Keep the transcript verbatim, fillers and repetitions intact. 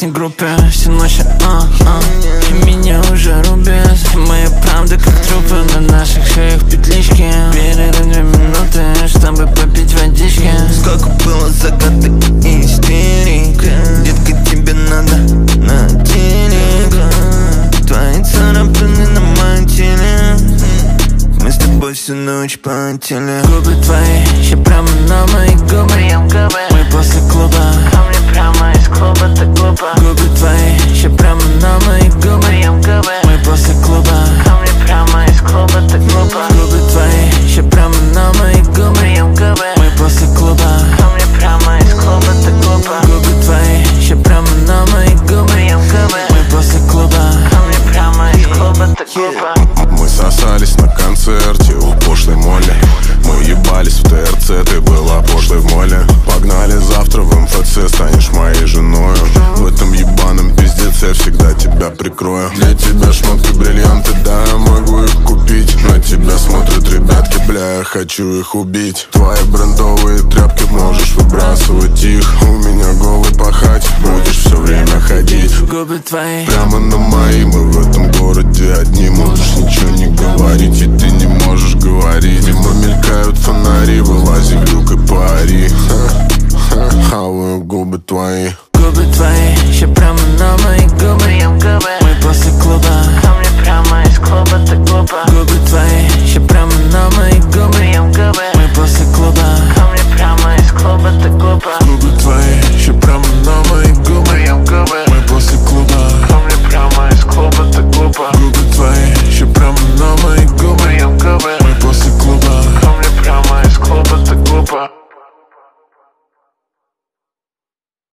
песни группе всю ночь, а, а. И меня уже рубят. Моя правда как трупы, на наших шеях петлички. Перерыв две минуты, чтобы попить водички. Сколько было загадок и истерик. Детка, тебе надо на телек. Твои царапины на моем теле. Мы с тобой всю ночь потели. Губы твои, еще прямо на мои губы. Мы после клуба, а мне прямо из клуба, так глупо. Губы твои, еще прямо на мои губы. Мы после клуба, а мне прямо из клуба, так глупо. Губы твои, еще прямо на мои губы. Мы после клуба, а мне прямо из клуба, так глупо. Губы твои, еще прямо на мои губы. Мы после клуба, а мне прямо из клуба, так глупо. Мы сосались на концерте у пошлой Молли. Мы ебались в ТРЦ, ты была пошлой в моле. Погнали завтра в МФЦ, станешь моей женою. В этом ебаном пиздеце всегда тебя прикрою. Для тебя шмотки, бриллианты, да, я могу их купить. На тебя смотрят ребятки, бля, я хочу их убить. Твои брендовые тряпки можешь выбрасывать их. У меня голый пахать, будешь все время ходить. Губы твои, прямо на мои, мы